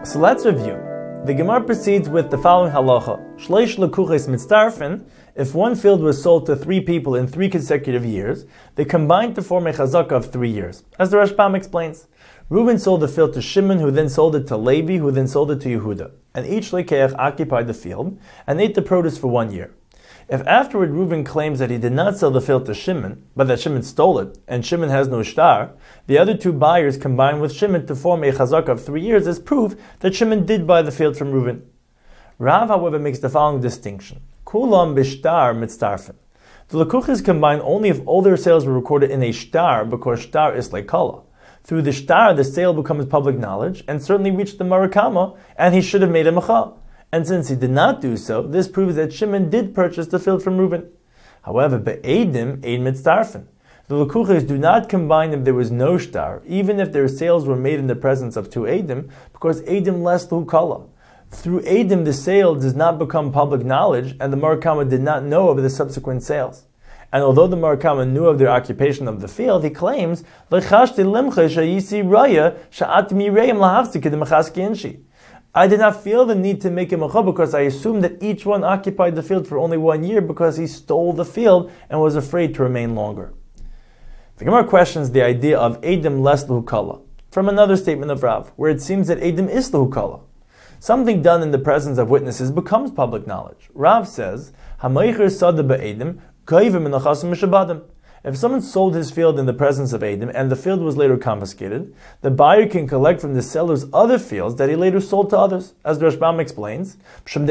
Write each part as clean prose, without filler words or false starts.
So let's review. The Gemara proceeds with the following halacha. Shleish lekuches mitzdarfen. If one field was sold to 3 people in 3 consecutive years, they combined to form a chazaka of 3 years. As the Rashbam explains, Reuben sold the field to Shimon, who then sold it to Levi, who then sold it to Yehuda. And each lekeach occupied the field and ate the produce for 1 year. If afterward Reuben claims that he did not sell the field to Shimon, but that Shimon stole it, and Shimon has no shtar, the other 2 buyers combine with Shimon to form a chazaka of 3 years as proof that Shimon did buy the field from Reuben. Rav, however, makes the following distinction. Kulam b'shtar mitzdarfen. The lekuches combine only if all their sales were recorded in a shtar, because shtar is like kala. Through the shtar, the sale becomes public knowledge, and certainly reached the marakama, and he should have made a mecha. And since he did not do so, this proves that Shimon did purchase the field from Reuben. However, be'edim, eid mitzdarfen. The lekuches do not combine if there was no shtar, even if their sales were made in the presence of 2 edim, because edim less lu kala. Through edim, the sale does not become public knowledge, and the marakama did not know of the subsequent sales. And although the marakama knew of their occupation of the field, he claims, I did not feel the need to make a mecha because I assumed that each one occupied the field for only 1 year because he stole the field and was afraid to remain longer. The Gemara questions the idea of edim less l'hukala from another statement of Rav, where it seems that edim is l'hukala. Something done in the presence of witnesses becomes public knowledge. Rav says, "Hamaycher sada be'edim kayvim minachasim mishabadim." If someone sold his field in the presence of edim and the field was later confiscated, the buyer can collect from the seller's other fields that he later sold to others. As the Rashbam explains, since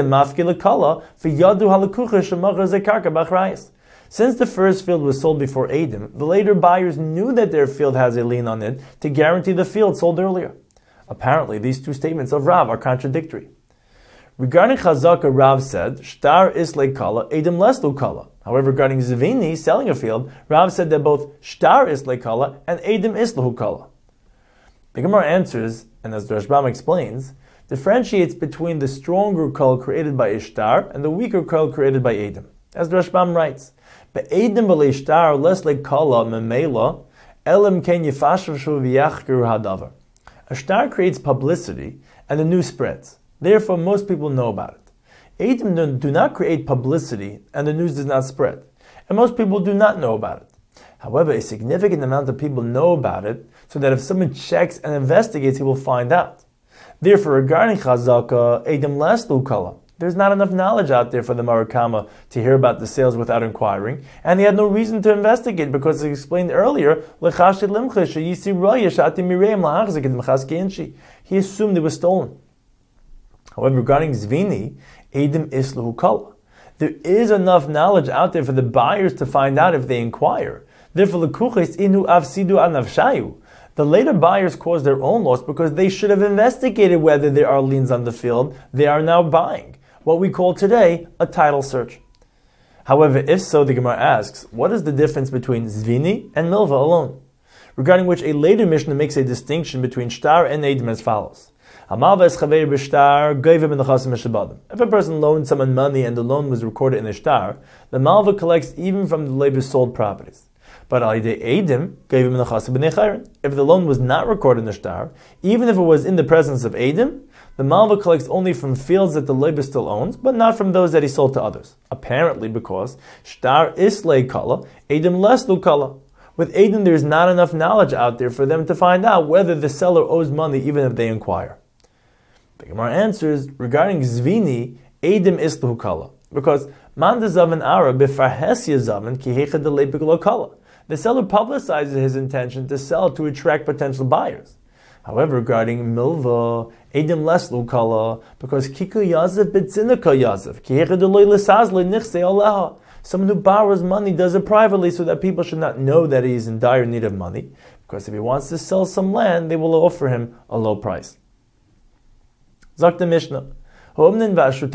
the first field was sold before edim, the later buyers knew that their field has a lien on it to guarantee the field sold earlier. Apparently, these 2 statements of Rav are contradictory. Regarding chazaka, Rav said, shtar is like kala, edim less lu kala. However, regarding zvini, selling a field, Rav said that both shtar is like kala and edim is lahu kala. The Gemara answers, and as the Rashbam explains, differentiates between the stronger kal created by a shtar and the weaker kal created by edim. As the Rashbam writes, be'edim v'le shtar less like kala memela, elim ken yifashav shu v'yachger hadavar. A shtar creates publicity, and the news spreads. Therefore, most people know about it. Edim do not create publicity, and the news does not spread. And most people do not know about it. However, a significant amount of people know about it, so that if someone checks and investigates, he will find out. Therefore, regarding chazaka, edim less l'ukala, there's not enough knowledge out there for the marakama to hear about the sales without inquiring, and he had no reason to investigate because, as explained earlier, he assumed it was stolen. However, regarding zvini, edim is l'hukala. There is enough knowledge out there for the buyers to find out if they inquire. Therefore, lekuches inu avsidu anavshayu. The later buyers cause their own loss because they should have investigated whether there are liens on the field they are now buying. What we call today a title search. However, if so, the Gemara asks, what is the difference between zvini and milva alone? Regarding which a later Mishnah makes a distinction between shtar and edim as follows. If a person loaned someone money and the loan was recorded in a shtar, the malva collects even from the labor's sold properties. But if the loan was not recorded in the shtar, even if it was in the presence of edim, the malva collects only from fields that the labor still owns, but not from those that he sold to others. Apparently because shtar is leikala, edim less lukala. With edim, there is not enough knowledge out there for them to find out whether the seller owes money even if they inquire. The Gemara answers, regarding zvini, edim is l'hukala, because man de zaven ara b'farhesia zaven ki hecha de lepik lo kala. The seller publicizes his intention to sell to attract potential buyers. However, regarding milva, edim less l'hukala, because kiku yazev b'tzinika yazev ki hecha de lo l'saz l'nichse aleha. Someone who borrows money does it privately so that people should not know that he is in dire need of money, because if he wants to sell some land, they will offer him a low price. Sagt the Mishnah, for the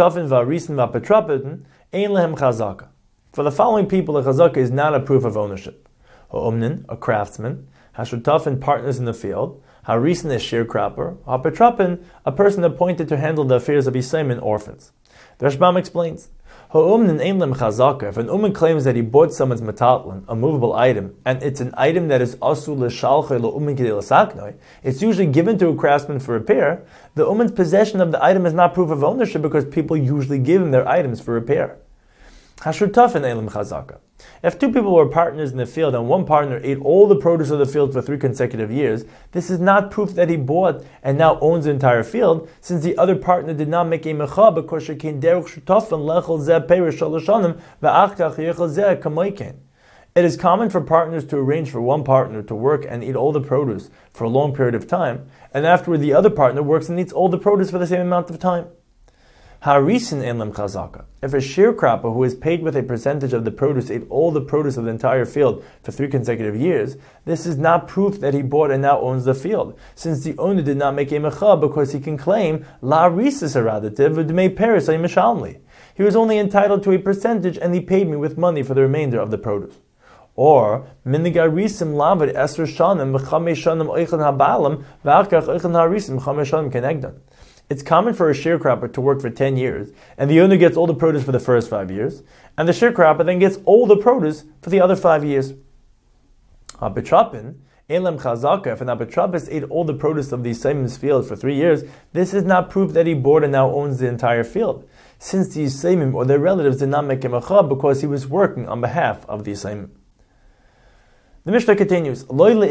following people, a chazaka is not a proof of ownership. Ha'omnin, a craftsman, hashutafin, partners in the field, ha'risin, a sharecropper, ha'petrapin, a person appointed to handle the affairs of Yisayim and orphans. The Rashbam explains, If an uman claims that he bought someone's metaltlin, a movable item, and it's an item that is asul l'shalchay l'uman k'dei l'saknoi, it's usually given to a craftsman for repair, the uman's possession of the item is not proof of ownership because people usually give him their items for repair. Hashutafin elim chazaka. If two people were partners in the field and one partner ate all the produce of the field for 3 consecutive years, this is not proof that he bought and now owns the entire field, since the other partner did not make a mecha because shekein derech shutafin lechel zeh perish shaloshanim ve'achkach yechel zeh kamoikein. It is common for partners to arrange for one partner to work and eat all the produce for a long period of time, and afterward the other partner works and eats all the produce for the same amount of time. Harisin enlem chazaka. If a sharecropper who is paid with a percentage of the produce ate all the produce of the entire field for 3 consecutive years, this is not proof that he bought and now owns the field, since the owner did not make a mecha because he can claim la risis aradativ v'dmei peris mishalmli. He was only entitled to a percentage and he paid me with money for the remainder of the produce. Or minigarisim lavid esr shanim v'chamei shanim oichan habalam v'achkach oichan harisim chamei shanim kenegdan. It's common for a sharecropper to work for 10 years, and the owner gets all the produce for the first 5 years, and the sharecropper then gets all the produce for the other 5 years. Abetrapin, Elam Chazaka, if an abetrapis ate all the produce of the Yisayim's field for 3 years, this is not proof that he bought and now owns the entire field, since the Yisayim or their relatives did not make him a chab because he was working on behalf of the Yisayim. The Mishnah continues,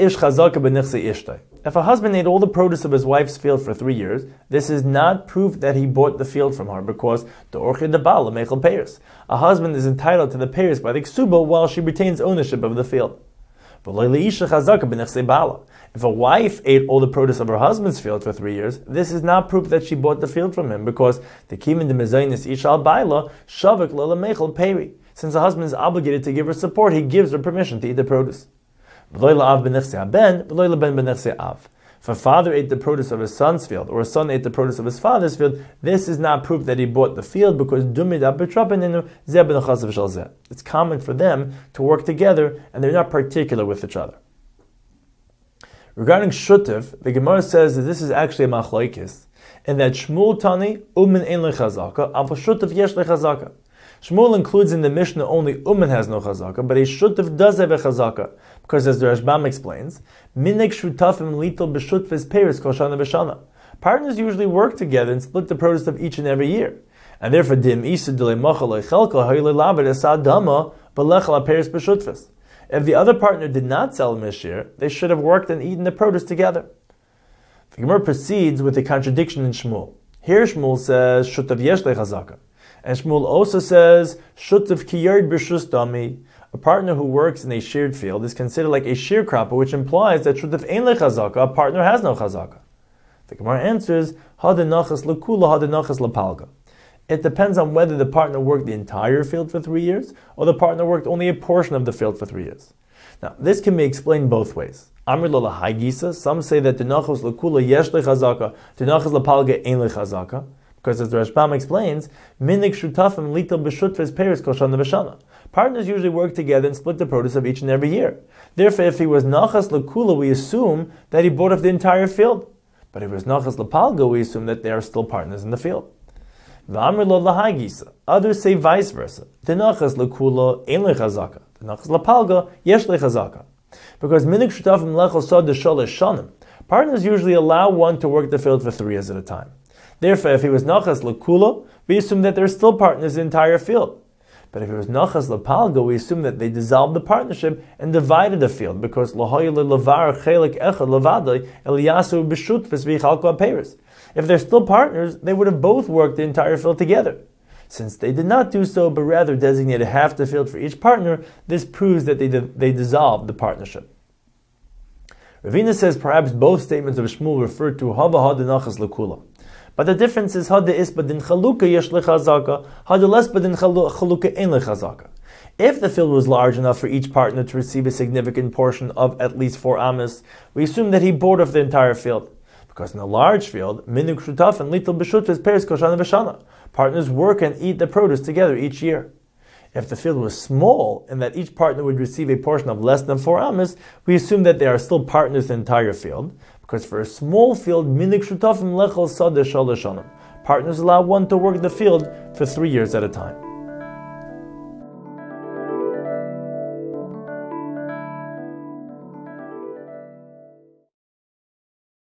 if a husband ate all the produce of his wife's field for 3 years, this is not proof that he bought the field from her, because a husband is entitled to the payers by the ksuba while she retains ownership of the field. If a wife ate all the produce of her husband's field for 3 years, this is not proof that she bought the field from him, because the kimin de mezainis ishal baila shavik lala mechel peri. Since the husband is obligated to give her support, he gives her permission to eat the produce. If a father ate the produce of his son's field, or a son ate the produce of his father's field, this is not proof that he bought the field, because it's common for them to work together, and they're not particular with each other. Regarding Shutiv, the Gemara says that this is actually a machlokes, and that Shmuel Tani, Umen ein lechazaka, aber Shutiv yesh lechazaka. Shmuel includes in the Mishnah only Uman has no chazaka, but a Shutif does have a chazaka, because as the Rashbam explains, Minik Shutafim Lital B'Shutfis Peris Kol Shana B'Shana. Partners usually work together and split the produce of each and every year, and therefore Dim Isa Dile Machal Lechelka Hayle Labed Esadama B'Lechel Peris B'Shutfis. If the other partner did not sell him his share, they should have worked and eaten the produce together. The Gemara proceeds with a contradiction in Shmuel. Here Shmuel says Shutav Yesh Lechazaka. And Shmuel also says, Shutav kiyard b'shus dami. A partner who works in a shared field is considered like a sharecropper, which implies that Shutav ein lechazaka, a partner has no chazaka. The Gemara answers, Hadenachas lekula, hadenachas lepalga. It depends on whether the partner worked the entire field for 3 years, or the partner worked only a portion of the field for 3 years. Now, this can be explained both ways. Amr lo lahagisa, some say that denachas lekula yesh lechazaka, denachas lepalga ein lechazaka. Because as the Rashbam explains, minik shutafim lital b'shutves peris kol shana b'shana. Partners usually work together and split the produce of each and every year. Therefore, if he was nachas lekula, we assume that he bought off the entire field. But if it was nachas lepalga, we assume that they are still partners in the field. V'amr lo lahagisa. Others say vice versa. Denachas lekula ein lechazaka. Denachas lepalga yesh lechazaka. Because minik shutafim lechol sad shalosh shanim. Partners usually allow one to work the field for 3 years at a time. Therefore, if he was nachas lekula, we assume that they're still partners in the entire field. But if it was nachas lepalga, we assume that they dissolved the partnership and divided the field, because lahoy levar chelik echad levadai eliyasu b'shutfis v'chalko aperis. If they're still partners, they would have both worked the entire field together. Since they did not do so, but rather designated half the field for each partner, this proves that they dissolved the partnership. Ravina says perhaps both statements of Shmuel refer to hava hadenachas lekula. But the difference is hada isbadin chaluka yesh lechazaka, hada lesbadin chaluka ein lechazaka. If the field was large enough for each partner to receive a significant portion of at least 4 amas, we assume that he bought off the entire field. Because in a large field, minuk shutaf and lital b'shutfis peris kol shana b'shana. Partners work and eat the produce together each year. If the field was small and that each partner would receive a portion of less than 4 amas, we assume that they are still partners in the entire field. Because for a small field, minik shutafim lechol sadeh shalosh shanim. Partners allow one to work the field for 3 years at a time.